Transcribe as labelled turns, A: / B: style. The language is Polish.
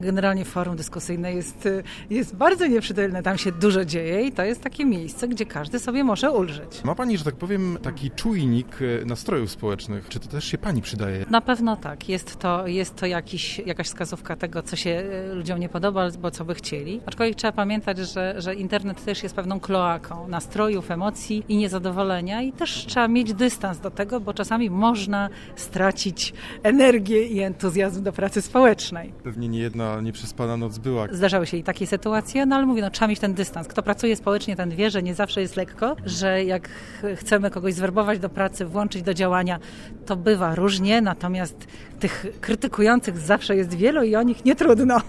A: Generalnie forum dyskusyjne jest bardzo nieprzytelne, tam się dużo dzieje i to jest takie miejsce, gdzie każdy sobie może ulżyć.
B: Ma Pani, że tak powiem, taki czujnik nastrojów społecznych. Czy to też się Pani przydaje?
A: Na pewno tak. Jest to jakaś wskazówka tego, co się ludziom nie podoba, albo co by chcieli. Aczkolwiek trzeba pamiętać, że internet też jest pewną kloaką nastrojów, emocji i niezadowolenia i też trzeba mieć dystans do tego, bo czasami można stracić energię i entuzjazm do pracy społecznej.
B: Pewnie nie jedna nieprzespana noc była.
A: Zdarzały się i takie sytuacje, no ale mówię, trzeba mieć ten dystans. Kto pracuje społecznie, ten wie, że nie zawsze jest lekko, że jak chcemy kogoś zwerbować do pracy, włączyć do działania, to bywa różnie, natomiast tych krytykujących zawsze jest wielu i o nich nie trudno.